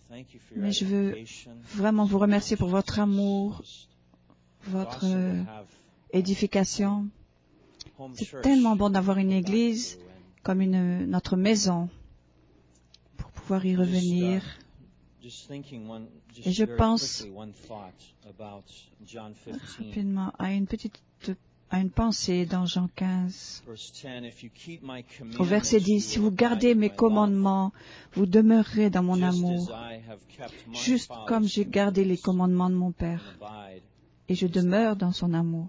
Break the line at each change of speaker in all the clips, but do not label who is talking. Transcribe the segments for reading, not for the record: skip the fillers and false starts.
Mais je veux vraiment vous remercier pour votre amour, votre édification. C'est tellement bon d'avoir une église comme notre maison pour pouvoir y revenir. Et je pense rapidement à une pensée dans Jean 15. Au verset 10, « Si vous gardez mes commandements, vous demeurerez dans mon amour, juste comme j'ai gardé les commandements de mon Père, et je demeure dans son amour. »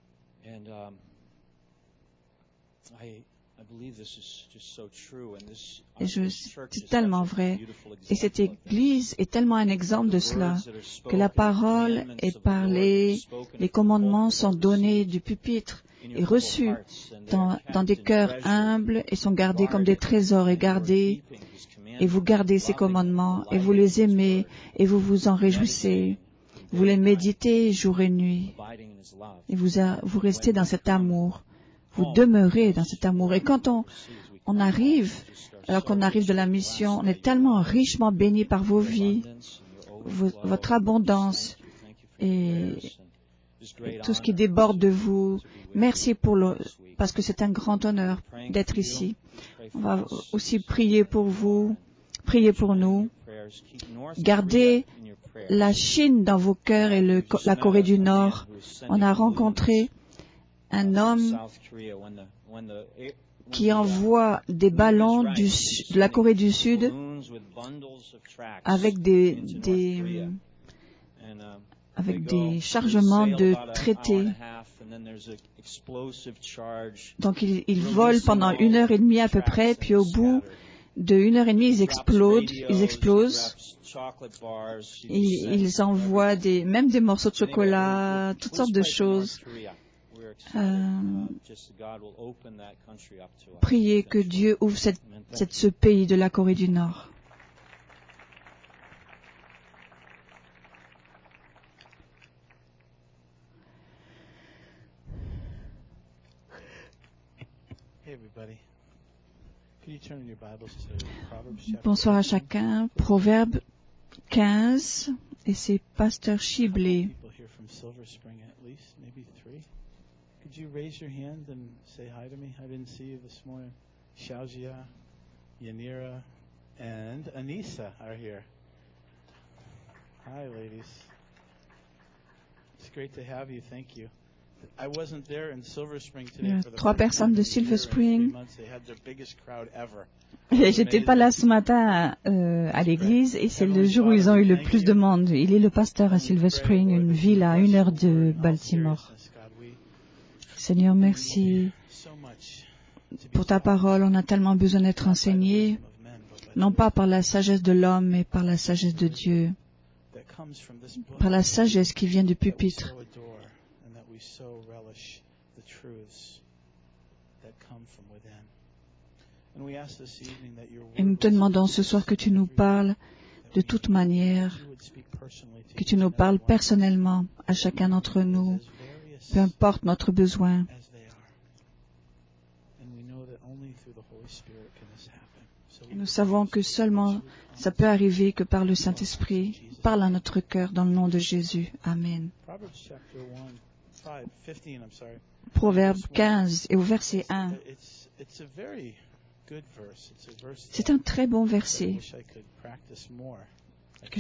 Et c'est tellement vrai. Et cette Église est tellement un exemple de cela, que la parole est parlée, les commandements sont donnés du pupitre et reçus dans des cœurs humbles et sont gardés comme des trésors et gardés. Et vous gardez ces commandements et vous les aimez et vous vous en réjouissez. Vous les méditez jour et nuit. Et vous restez dans cet amour. Vous demeurez dans cet amour. Et quand on arrive, alors qu'on arrive de la mission, on est tellement richement béni par vos vies, votre abondance et tout ce qui déborde de vous. Merci parce que c'est un grand honneur d'être ici. On va aussi prier pour vous, prier pour nous. Gardez la Chine dans vos cœurs et la Corée du Nord. On a rencontré un homme qui envoie des ballons de la Corée du Sud avec des chargements de traités. Donc ils volent pendant 1h30 à peu près, puis au bout de 1h30 ils explosent. Ils envoient même des morceaux de chocolat, toutes sortes de choses. Priez que Dieu ouvre ce pays de la Corée du Nord. Bonsoir à chacun. Proverbe 15, et c'est Pasteur Chiblé.
Could you raise your hand and say hi to me? I didn't see you this morning. Shaujia, Yanira, and Anissa are here. Hi, ladies. It's great to have you. Thank you. I wasn't there in Silver Spring today for the
Trois personnes de Silver Spring.
They had their biggest crowd ever.
J'étais pas là ce matin à l'église et c'est le jour où ils ont eu le plus de monde. Il est le pasteur à Silver Spring, une ville à 1 heure de Baltimore. Seigneur, merci pour ta parole. On a tellement besoin d'être enseigné, non pas par la sagesse de l'homme, mais par la sagesse de Dieu, par la sagesse qui vient du pupitre. Et nous te demandons ce soir que tu nous parles de toute manière, que tu nous parles personnellement à chacun d'entre nous, peu importe notre besoin. Et nous savons que seulement ça peut arriver que par le Saint-Esprit. Parle à notre cœur dans le nom de Jésus. Amen. Proverbe 15 et au verset 1. C'est un très bon verset que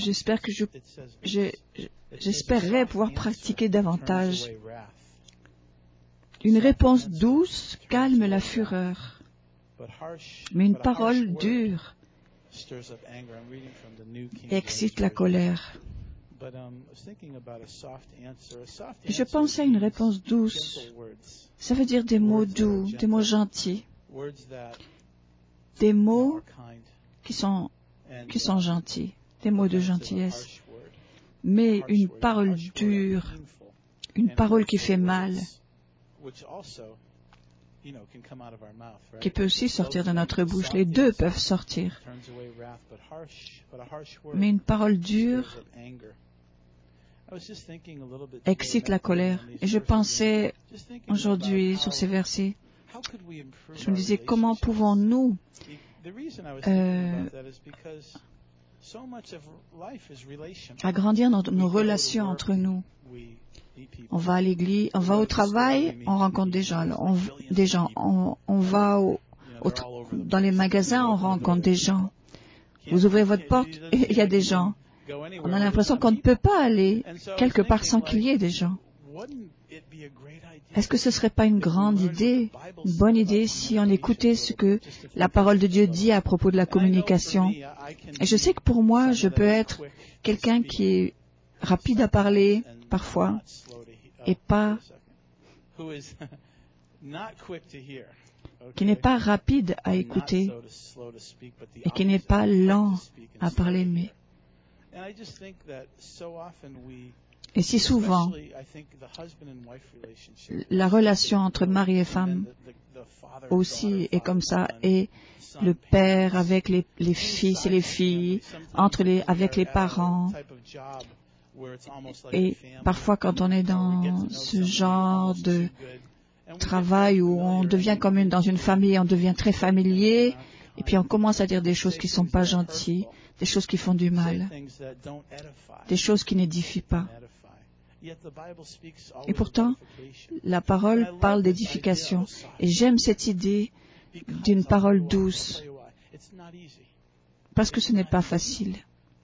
j'espérerais pouvoir pratiquer davantage. Une réponse douce calme la fureur, mais une parole dure excite la colère. Je pensais à une réponse douce. Ça veut dire des mots doux, des mots gentils, des mots qui sont gentils, des mots de gentillesse. Mais une parole dure, une parole qui fait mal, qui peut aussi sortir de notre bouche. Les deux peuvent sortir. Mais une parole dure excite la colère. Et je pensais aujourd'hui sur ces versets. Je me disais, comment pouvons-nous agrandir nos relations entre nous. On va à l'église, on va au travail, on rencontre des gens. On va dans les magasins, on rencontre des gens. Vous ouvrez votre porte et il y a des gens. On a l'impression qu'on ne peut pas aller quelque part sans qu'il y ait des gens. Est-ce que ce ne serait pas une grande idée, une bonne idée si on écoutait ce que la parole de Dieu dit à propos de la communication? Et je sais que pour moi, je peux être quelqu'un qui est rapide à parler parfois et qui n'est pas rapide à écouter et qui n'est pas lent à parler, mais et si souvent, la relation entre mari et femme aussi est comme ça, et le père avec les fils et les filles, avec les parents. Et parfois, quand on est dans ce genre de travail où on devient comme dans une famille, on devient très familier, et puis on commence à dire des choses qui ne sont pas gentilles, des choses qui font du mal, des choses qui n'édifient pas. Et pourtant, la parole parle d'édification. Et j'aime cette idée d'une parole douce, parce que ce n'est pas facile.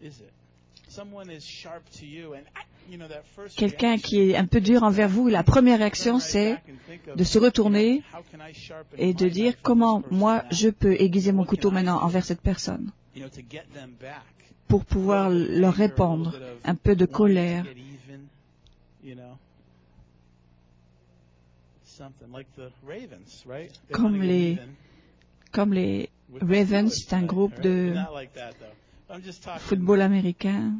Quelqu'un qui est un peu dur envers vous, la première réaction, c'est de se retourner et de dire comment moi je peux aiguiser mon couteau maintenant envers cette personne pour pouvoir leur répondre un peu de colère. Comme les Ravens, c'est un groupe de football américain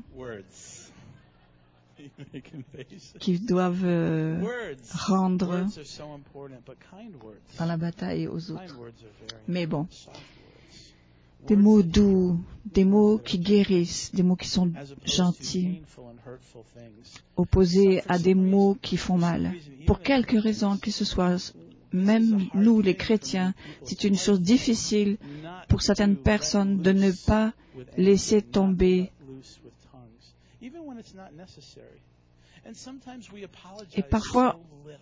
qui doivent rendre dans la bataille aux autres. Mais bon, des mots doux, des mots qui guérissent, des mots qui sont gentils, opposés à des mots qui font mal. Pour quelque raison que ce soit, même nous les chrétiens, c'est une chose difficile pour certaines personnes de ne pas laisser tomber. Et parfois,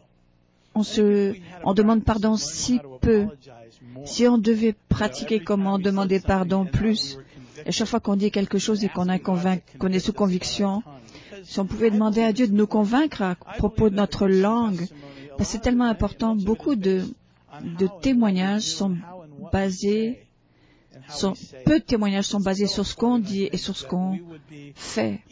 on demande pardon si peu. Si on devait pratiquer comment demander pardon plus, et chaque fois qu'on dit quelque chose et qu'on est sous conviction, si on pouvait demander à Dieu de nous convaincre à propos de notre langue, parce que c'est tellement important. Beaucoup de témoignages sont basés, peu de témoignages sont basés sur ce qu'on dit et sur ce qu'on fait.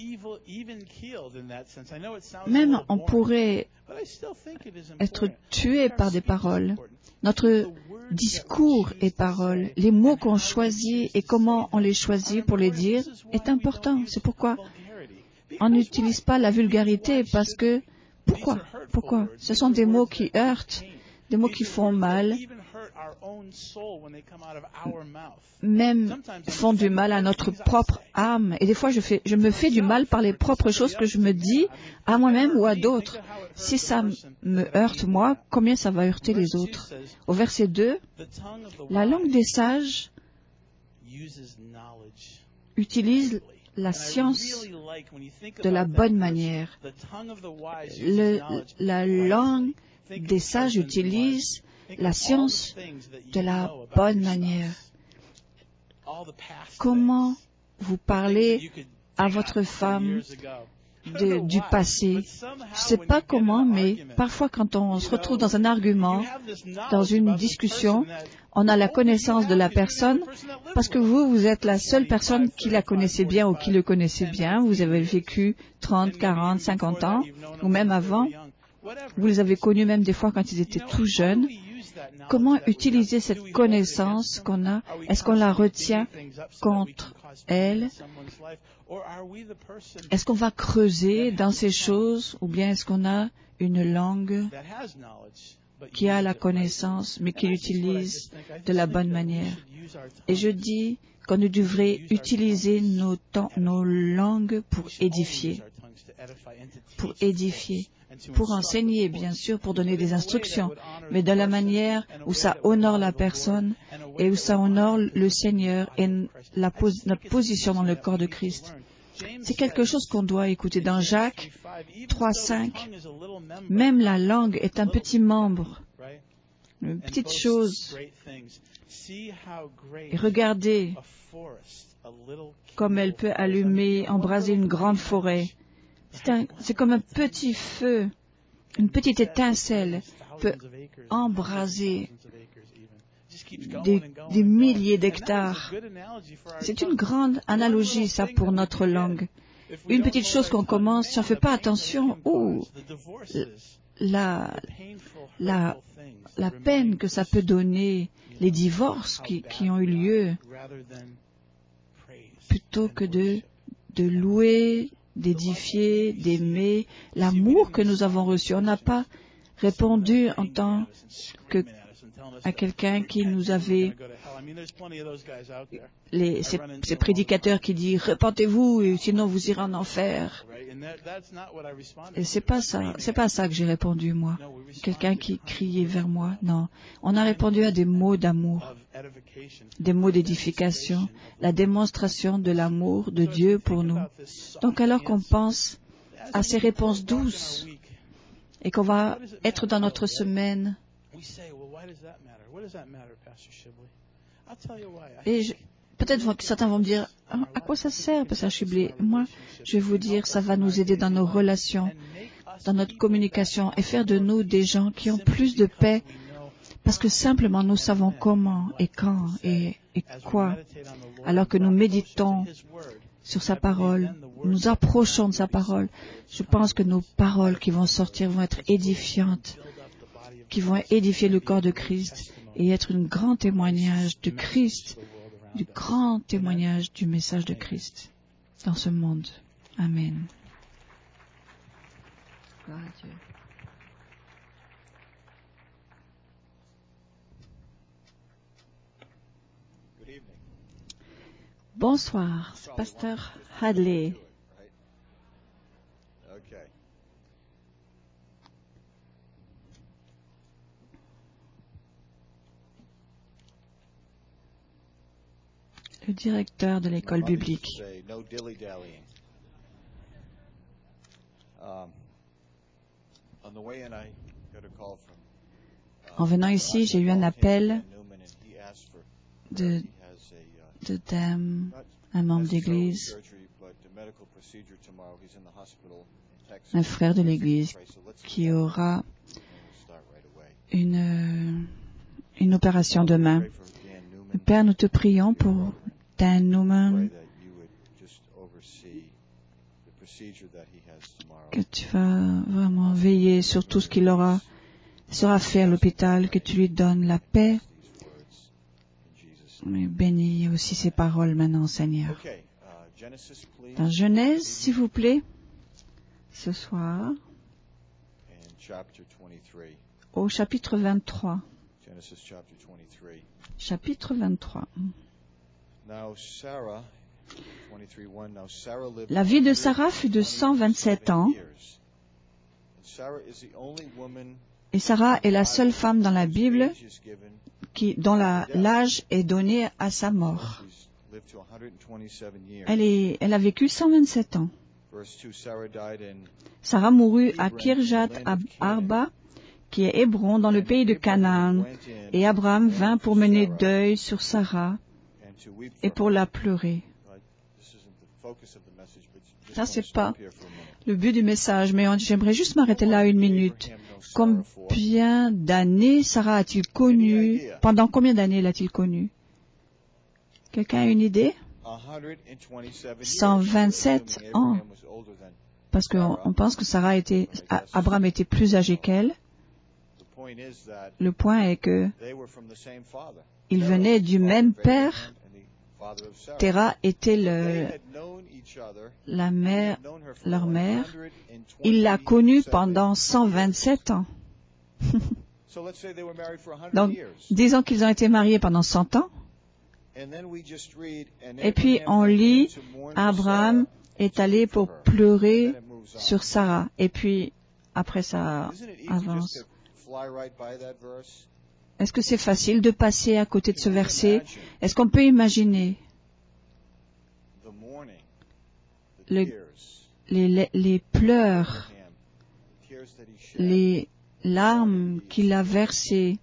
Même on pourrait être tué par des paroles. Notre discours et paroles, les mots qu'on choisit et comment on les choisit pour les dire est important. C'est pourquoi on n'utilise pas la vulgarité, parce que pourquoi? Ce sont des mots qui heurtent, des mots qui font mal, même font du mal à notre propre âme. Et des fois, je me fais du mal par les propres choses que je me dis à moi-même ou à d'autres. Si ça me heurte moi, combien ça va heurter les autres? Au verset 2, la langue des sages utilise la science de la bonne manière. La langue des sages utilise la science de la bonne manière. Comment vous parlez à votre femme du passé? Je ne sais pas comment, mais parfois quand on se retrouve dans un argument, dans une discussion, on a la connaissance de la personne parce que vous êtes la seule personne qui la connaissait bien ou qui le connaissait bien. Vous avez vécu 30, 40, 50 ans, ou même avant. Vous les avez connus même des fois quand ils étaient tout jeunes. Comment utiliser cette connaissance qu'on a? Est-ce qu'on la retient contre elle? Est-ce qu'on va creuser dans ces choses, ou bien est-ce qu'on a une langue qui a la connaissance, mais qui l'utilise de la bonne manière? Et je dis qu'on devrait utiliser nos langues pour édifier, pour enseigner, bien sûr, pour donner des instructions, mais de la manière où ça honore la personne et où ça honore le Seigneur et notre position dans le corps de Christ. C'est quelque chose qu'on doit écouter. Dans Jacques 3:5, même la langue est un petit membre, une petite chose. Et regardez comme elle peut allumer, embraser une grande forêt. C'est comme un petit feu, une petite étincelle peut embraser des milliers d'hectares. C'est une grande analogie, ça, pour notre langue. Une petite chose qu'on commence, si on ne fait pas attention, la peine que ça peut donner, les divorces qui ont eu lieu, plutôt que de louer, d'édifier, d'aimer, l'amour que nous avons reçu. On n'a pas répondu en tant que à quelqu'un qui nous avait, ces prédicateurs qui disent « Repentez-vous, et sinon vous irez en enfer ». Et c'est pas ça que j'ai répondu, moi. Quelqu'un qui criait vers moi, non. On a répondu à des mots d'amour, des mots d'édification, la démonstration de l'amour de Dieu pour nous. Donc alors qu'on pense à ces réponses douces et qu'on va être dans notre semaine, et peut-être que certains vont me dire, à quoi ça sert, Pasteur Chibley? Moi, je vais vous dire, ça va nous aider dans nos relations, dans notre communication, et faire de nous des gens qui ont plus de paix, parce que simplement nous savons comment et quand et quoi. Alors que nous méditons sur sa parole, nous approchons de sa parole, je pense que nos paroles qui vont sortir vont être édifiantes, qui vont édifier le corps de Christ et être un grand témoignage de Christ, du grand témoignage du message de Christ dans ce monde. Amen. Gloire à Dieu. Bonsoir, c'est Pasteur Hadley. Le directeur de l'école biblique. En venant ici, j'ai eu un appel de dame, un membre d'église, un frère de l'église qui aura une opération demain. Père, nous te prions pour Dan Newman, que tu vas vraiment veiller sur tout ce qu'il sera fait à l'hôpital, que tu lui donnes la paix. Mais bénis aussi ses paroles maintenant, Seigneur. Dans Genèse, s'il vous plaît, ce soir, au chapitre 23. Chapitre 23. La vie de Sarah fut de 127 ans, et Sarah est la seule femme dans la Bible dont l'âge est donné à sa mort. Elle a vécu 127 ans. Sarah mourut à Kirjat Arba, qui est Hébron, dans le pays de Canaan, et Abraham vint pour mener deuil sur Sarah et pour la pleurer. Ça, c'est pas le but du message, mais j'aimerais juste m'arrêter là une minute. Combien d'années Sarah a-t-il connu? Pendant combien d'années l'a-t-il connu? Quelqu'un a une idée? 127 ans. Parce qu'on pense que Abraham était plus âgé qu'elle. Le point est que ils venaient du même père. Terah était leur mère. Il l'a connue pendant 127 ans. Donc, disons qu'ils ont été mariés pendant 100 ans. Et puis, on lit, Abraham est allé pour pleurer sur Sarah. Et puis, après ça avance. Est-ce que c'est facile de passer à côté de ce verset? Est-ce qu'on peut imaginer les pleurs, les larmes qu'il a versées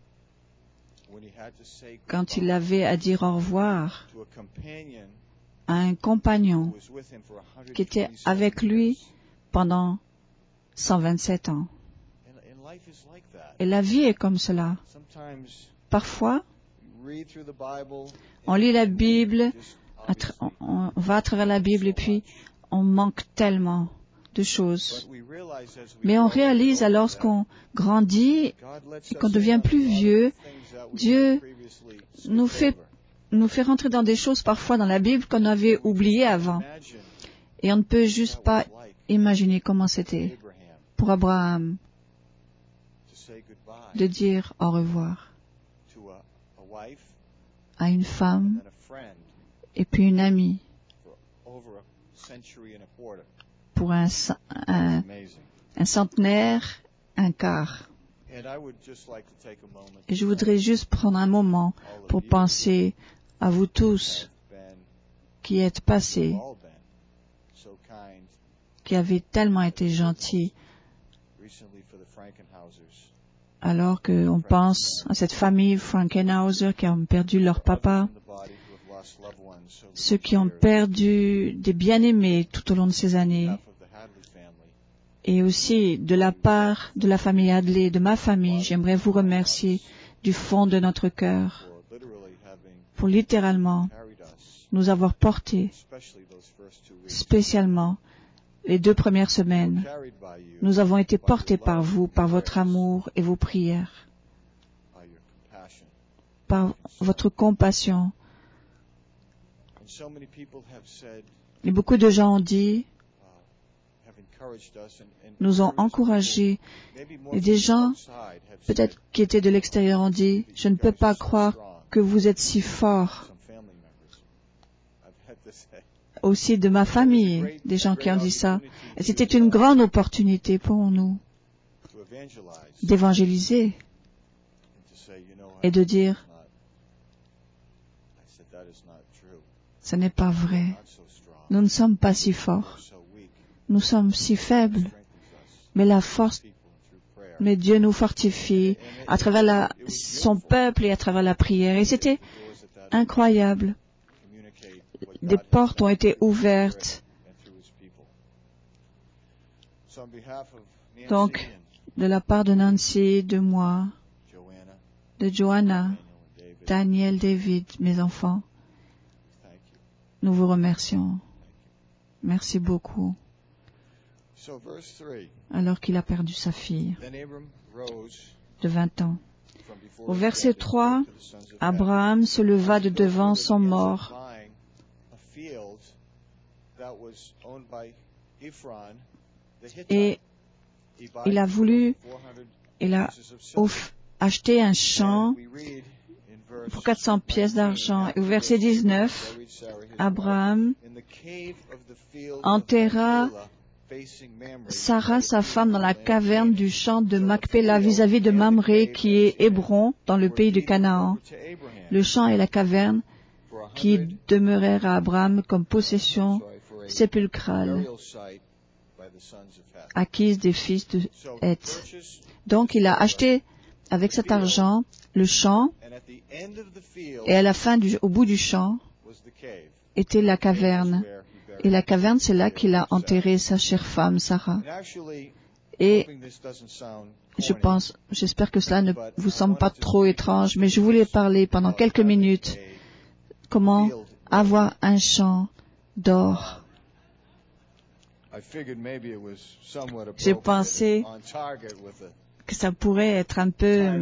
quand il avait à dire au revoir à un compagnon qui était avec lui pendant 127 ans. Et la vie est comme cela. Parfois, on lit la Bible, on va à travers la Bible et puis on manque tellement de choses. Mais on réalise alors qu'on grandit et qu'on devient plus vieux, Dieu nous fait rentrer dans des choses parfois dans la Bible qu'on avait oubliées avant. Et on ne peut juste pas imaginer comment c'était pour Abraham de dire au revoir à une femme et puis une amie pour un centenaire, un quart. Et je voudrais juste prendre un moment pour penser à vous tous qui êtes passés, qui avez tellement été gentils, alors qu'on pense à cette famille Frankenhauser qui ont perdu leur papa, ceux qui ont perdu des bien-aimés tout au long de ces années, et aussi de la part de la famille Hadley, de ma famille, j'aimerais vous remercier du fond de notre cœur pour littéralement nous avoir portés, spécialement les 2 premières semaines. Nous avons été portés par vous, par votre amour et vos prières, par votre compassion. Et beaucoup de gens ont dit, nous ont encouragés. Et des gens, peut-être qui étaient de l'extérieur, ont dit, je ne peux pas croire que vous êtes si forts. Aussi de ma famille, des gens qui ont dit ça. Et c'était une grande opportunité pour nous d'évangéliser et de dire, ce n'est pas vrai. Nous ne sommes pas si forts. Nous sommes si faibles. Mais la force, mais Dieu nous fortifie à travers son peuple et à travers la prière. Et c'était incroyable. Des portes ont été ouvertes. Donc, de la part de Nancy, de moi, de Joanna, Daniel, David, mes enfants, nous vous remercions. Merci beaucoup. Alors qu'il a perdu sa fille de 20 ans. Au verset 3, Abraham se leva de devant son mort et il a acheté un champ pour 400 pièces d'argent. Et au verset 19, Abraham enterra Sarah, sa femme, dans la caverne du champ de Macpéla vis-à-vis de Mamré, qui est Hébron, dans le pays de Canaan. Le champ et la caverne qui demeurèrent à Abraham comme possession sépulcrale, acquise des fils de Heth. Donc il a acheté avec cet argent le champ, et à la fin, au bout du champ, était la caverne. Et la caverne, c'est là qu'il a enterré sa chère femme, Sarah. Et j'espère que cela ne vous semble pas trop étrange, mais je voulais parler pendant quelques minutes comment avoir un champ d'or. J'ai pensé que ça pourrait être un peu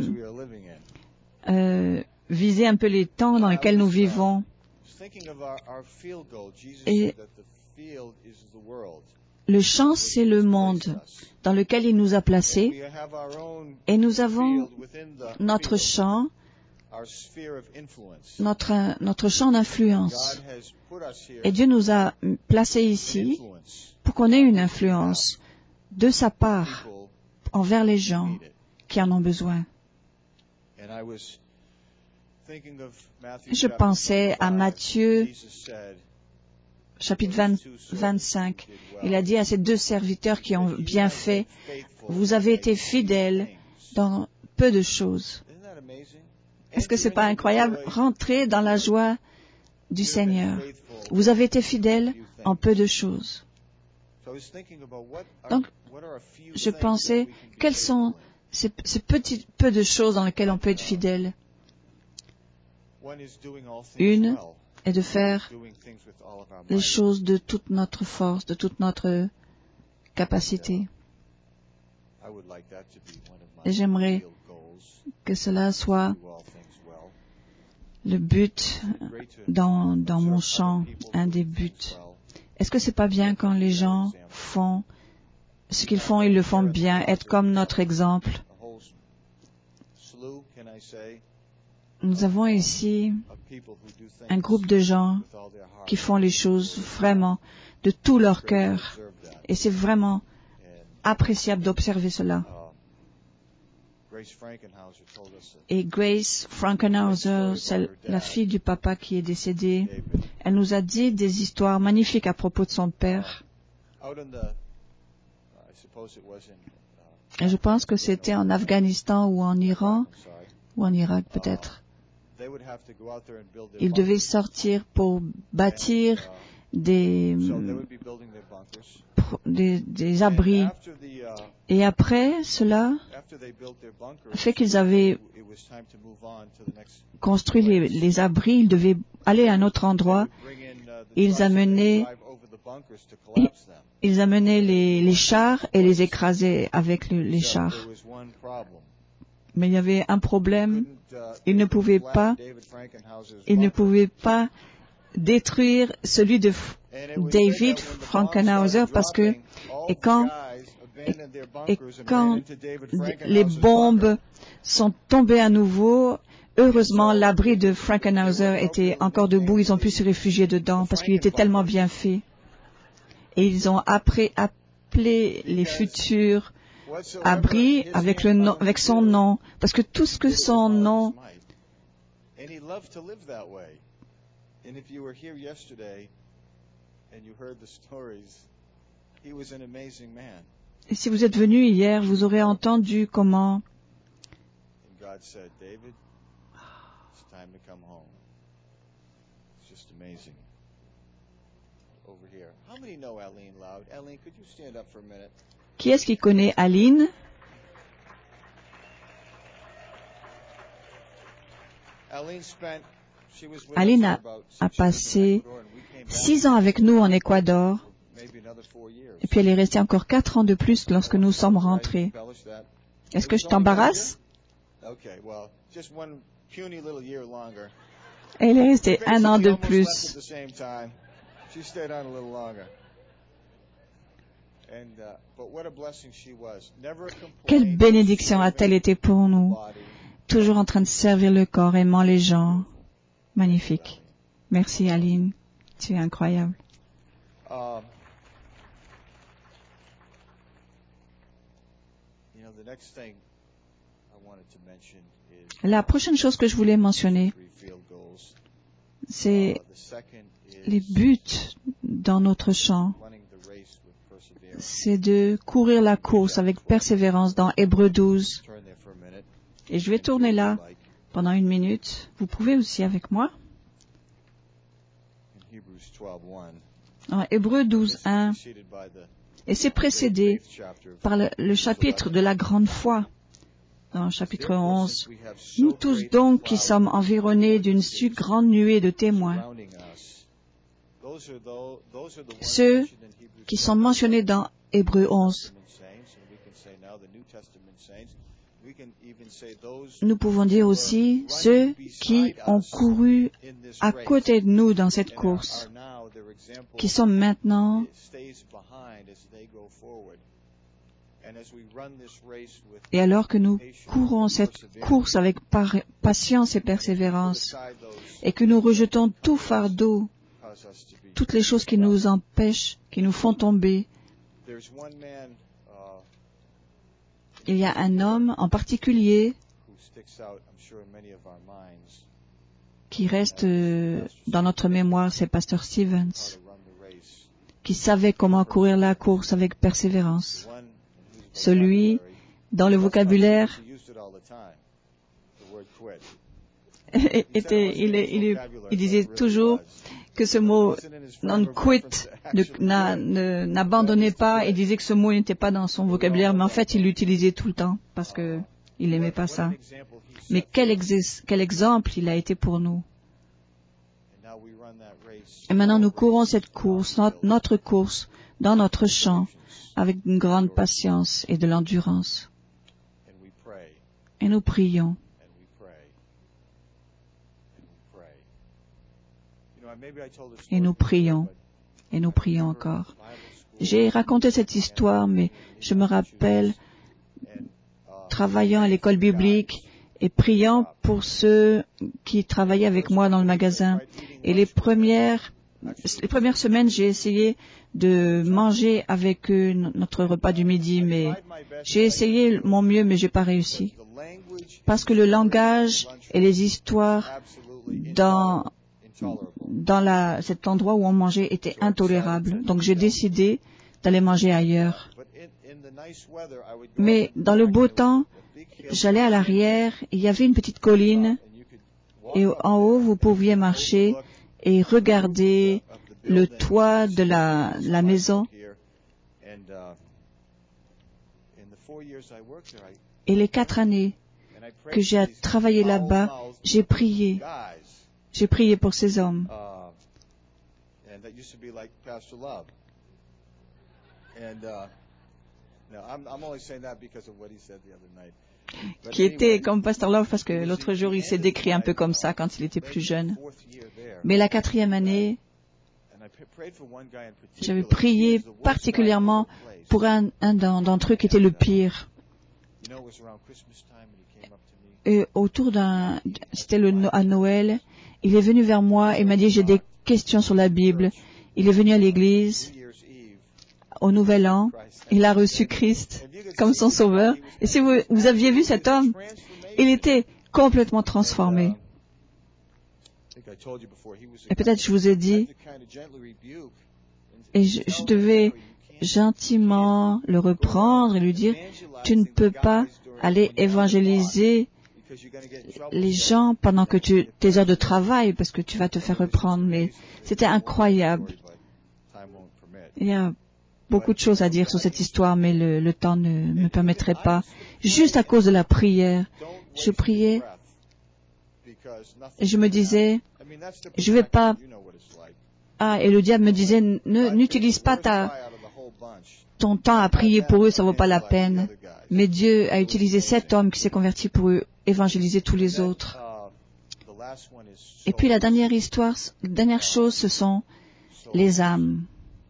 viser un peu les temps dans lesquels nous vivons. Et le champ, c'est le monde dans lequel il nous a placés. Et nous avons notre champ, notre champ d'influence. Et Dieu nous a placés ici pour qu'on ait une influence de sa part envers les gens qui en ont besoin. Je pensais à Matthieu, chapitre 25. Il a dit à ces deux serviteurs qui ont bien fait, « Vous avez été fidèles dans peu de choses. » Est-ce que ce n'est pas incroyable? Rentrez dans la joie du Seigneur. Vous avez été fidèles en peu de choses. Donc, je pensais, quelles sont ces petits peu de choses dans lesquelles on peut être fidèle? Une est de faire les choses de toute notre force, de toute notre capacité. Et j'aimerais que cela soit le but dans mon champ, un des buts. Est-ce que c'est pas bien quand les gens font ce qu'ils font, ils le font bien, être comme notre exemple? Nous avons ici un groupe de gens qui font les choses vraiment de tout leur cœur. Et c'est vraiment appréciable d'observer cela. Et Grace Frankenhauser, c'est la fille du papa qui est décédée. Elle nous a dit des histoires magnifiques à propos de son père. Et je pense que c'était en Afghanistan ou en Iran, ou en Irak peut-être. Ils devaient sortir pour bâtir des abris. Et après cela, fait qu'ils avaient construit les abris, ils devaient aller à un autre endroit. Ils amenaient les chars et les écrasaient avec les chars. Mais il y avait un problème. Ils ne pouvaient pas détruire celui de David Frankenhauser parce que quand les bombes sont tombées à nouveau, heureusement l'abri de Frankenhauser était encore debout. Ils ont pu se réfugier dedans parce qu'il était tellement bien fait. Et ils ont appelé les futurs abris avec son nom, parce que tout ce que son nom. Et si vous êtes venu hier, vous aurez entendu comment Qui est-ce qui connaît Aline? Aline a passé 6 ans avec nous en Équateur, et puis elle est restée encore 4 ans de plus lorsque nous sommes rentrés. Est-ce que je t'embarrasse? Elle est restée 1 an de plus. Quelle bénédiction a-t-elle été pour nous, toujours en train de servir le corps, aimant les gens. Magnifique. Merci Aline, tu es incroyable. La prochaine chose que je voulais mentionner, c'est les buts dans notre champ. C'est de courir la course avec persévérance dans Hébreux 12. Et je vais tourner là pendant 1 minute. Vous pouvez aussi avec moi. En Hébreux 12, 1. Et c'est précédé par le chapitre de la grande foi. Dans le chapitre 11. Nous tous donc qui sommes environnés d'une si grande nuée de témoins. Ceux qui sont mentionnés dans Hébreux 11. Nous pouvons dire aussi ceux qui ont couru à côté de nous dans cette course, qui sont maintenant et alors que nous courons cette course avec patience et persévérance et que nous rejetons tout fardeau, toutes les choses qui nous empêchent, qui nous font tomber. Il y a un homme en particulier qui reste dans notre mémoire, c'est Pasteur Stevens, qui savait comment courir la course avec persévérance. Celui, dans le vocabulaire, il disait toujours que ce mot non quit, n'abandonnez pas, il disait que ce mot n'était pas dans son vocabulaire, mais en fait il l'utilisait tout le temps parce que il n'aimait pas ça. Mais quel exemple il a été pour nous. Et maintenant nous courons cette course, notre course, dans notre champ, avec une grande patience et de l'endurance. Et nous prions. Et nous prions. Et nous prions encore. J'ai raconté cette histoire, mais je me rappelle travaillant à l'école biblique et priant pour ceux qui travaillaient avec moi dans le magasin. Et les premières semaines, j'ai essayé de manger avec eux notre repas du midi, mais j'ai essayé mon mieux, mais j'ai pas réussi. Parce que le langage et les histoires dans cet endroit où on mangeait étaient intolérables. Donc j'ai décidé d'aller manger ailleurs. Mais dans le beau temps, j'allais à l'arrière, il y avait une petite colline, et en haut, vous pouviez marcher et regarder le toit de la maison. Et les 4 années que j'ai travaillé là-bas, j'ai prié. J'ai prié pour ces hommes. Qui était comme Pasteur Love parce que l'autre jour il s'est décrit un peu comme ça quand il était plus jeune. Mais la 4e année, j'avais prié particulièrement pour un d'entre eux qui était le pire. Et c'était à Noël, il est venu vers moi et m'a dit j'ai des questions sur la Bible. Il est venu à l'église au Nouvel An. Il a reçu Christ comme son sauveur. Et si vous aviez vu cet homme, il était complètement transformé. Et peut-être je vous ai dit, et je devais gentiment le reprendre et lui dire, tu ne peux pas aller évangéliser les gens pendant que tes heures de travail, parce que tu vas te faire reprendre. Mais c'était incroyable. Il y a beaucoup de choses à dire sur cette histoire, mais le temps ne me permettrait pas. Juste à cause de la prière, je priais et je me disais, je vais pas... et le diable me disait, n'utilise pas ton temps à prier pour eux, ça vaut pas la peine. Mais Dieu a utilisé cet homme qui s'est converti pour évangéliser tous les autres. Et puis la dernière chose, ce sont les âmes.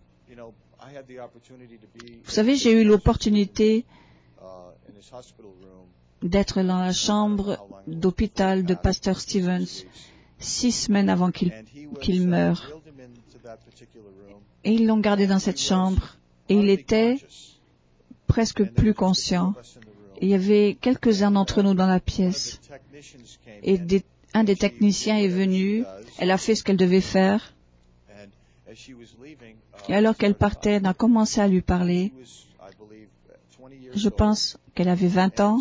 Vous savez, j'ai eu l'opportunité d'être dans la chambre d'hôpital de Pasteur Stevens 6 semaines avant qu'il meure. Et ils l'ont gardé dans cette chambre et il était presque plus conscient. Il y avait quelques-uns d'entre nous dans la pièce. Et un des techniciens est venu, elle a fait ce qu'elle devait faire. Et alors qu'elle partait, on a commencé à lui parler. Je pense qu'elle avait 20 ans.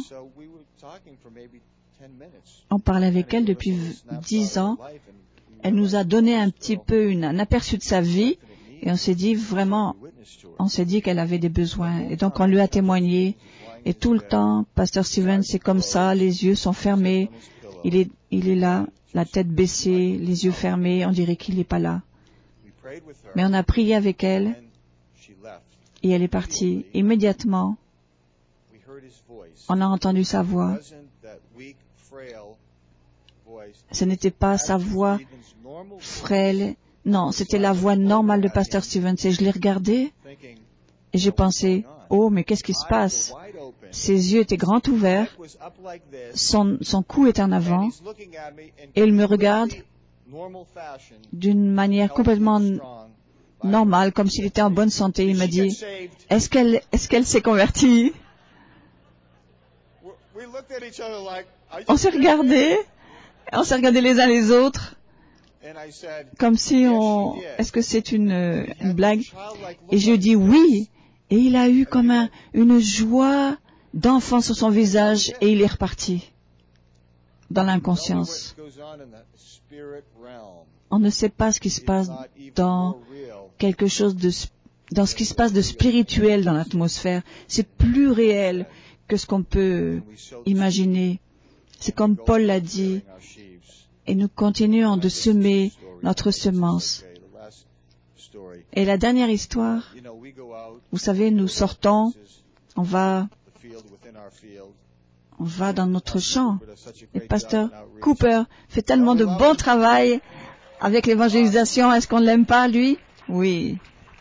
On parlait avec elle depuis 10 ans. Elle nous a donné un petit peu un aperçu de sa vie. Et on s'est dit qu'elle avait des besoins. Et donc on lui a témoigné. Et tout le temps, Pasteur Stevens, c'est comme ça, les yeux sont fermés. Il est là, la tête baissée, les yeux fermés, on dirait qu'il n'est pas là. Mais on a prié avec elle et elle est partie. Immédiatement, on a entendu sa voix. Ce n'était pas sa voix frêle. Non, c'était la voix normale de Pasteur Stevens. Et je l'ai regardé et j'ai pensé, oh, mais qu'est-ce qui se passe? Ses yeux étaient grands ouverts, son cou est en avant, et il me regarde d'une manière complètement normale, comme s'il était en bonne santé. Il m'a dit, est-ce qu'elle s'est convertie? On s'est regardé On s'est regardés les uns les autres, comme si est-ce que c'est une blague? Et je dis oui. Et il a eu comme une joie d'enfant sur son visage et il est reparti dans l'inconscience. On ne sait pas ce qui se passe dans quelque chose dans ce qui se passe de spirituel dans l'atmosphère. C'est plus réel que ce qu'on peut imaginer. C'est comme Paul l'a dit, et nous continuons de semer notre semence. Et la dernière histoire, vous savez, nous sortons, on va dans notre champ. Et Pasteur Cooper fait tellement de bon travail avec l'évangélisation. Est-ce qu'on ne l'aime pas, lui? Oui.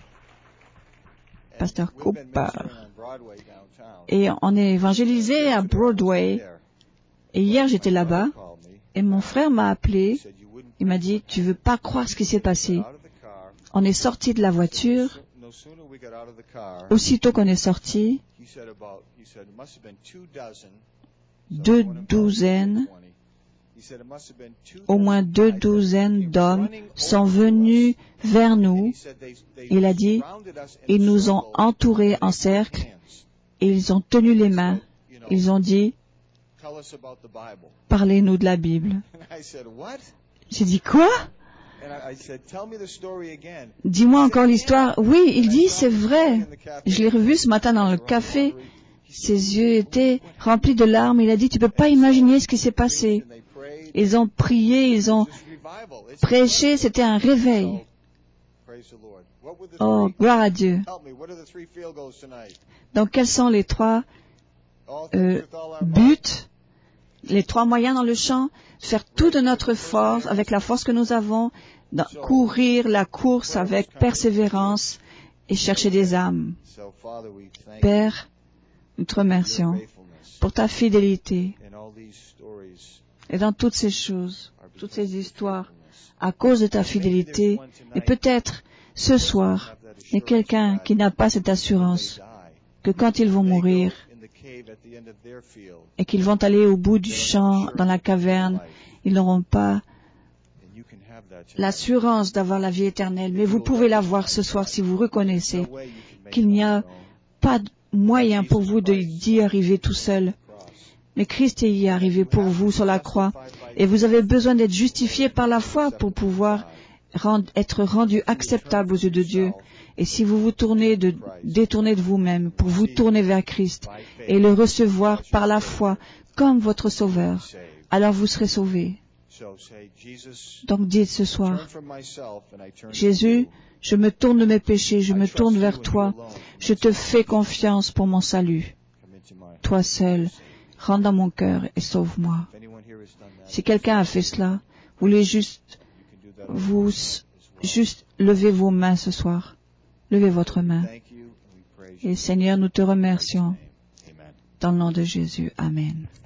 Pasteur Cooper. Et on est évangélisé à Broadway. Et hier, j'étais là-bas. Et mon frère m'a appelé. Il m'a dit, tu veux pas croire ce qui s'est passé. On est sorti de la voiture. Aussitôt qu'on est sorti, 2 douzaines, au moins 2 douzaines d'hommes sont venus vers nous. Il a dit, ils nous ont entourés en cercle et ils ont tenu les mains. Ils ont dit, parlez-nous de la Bible. J'ai dit, quoi? Dis-moi encore l'histoire. Oui, il dit, c'est vrai. Je l'ai revu ce matin dans le café. Ses yeux étaient remplis de larmes. Il a dit, tu peux pas imaginer ce qui s'est passé. Ils ont prié, ils ont prêché, c'était un réveil. Oh, gloire à Dieu. Donc, quels sont les 3 buts, les 3 moyens dans le champ? Faire tout de notre force, avec la force que nous avons, courir la course avec persévérance et chercher des âmes. Père, nous te remercions pour ta fidélité. Et dans toutes ces choses, toutes ces histoires, à cause de ta fidélité, et peut-être ce soir, il y a quelqu'un qui n'a pas cette assurance que quand ils vont mourir et qu'ils vont aller au bout du champ, dans la caverne, ils n'auront pas l'assurance d'avoir la vie éternelle. Mais vous pouvez l'avoir ce soir si vous reconnaissez qu'il n'y a pas de moyen pour vous d'y arriver tout seul. Mais Christ y est arrivé pour vous sur la croix. Et vous avez besoin d'être justifié par la foi pour pouvoir être rendu acceptable aux yeux de Dieu. Et si vous vous détournez de vous-même pour vous tourner vers Christ et le recevoir par la foi comme votre Sauveur, alors vous serez sauvés. Donc dites ce soir, Jésus, je me tourne de mes péchés, je me tourne vers toi, je te fais confiance pour mon salut. Toi seul, rentre dans mon cœur et sauve-moi. Si quelqu'un a fait cela, vous voulez juste lever vos mains ce soir. Levez votre main. Et Seigneur, nous te remercions. Dans le nom de Jésus. Amen.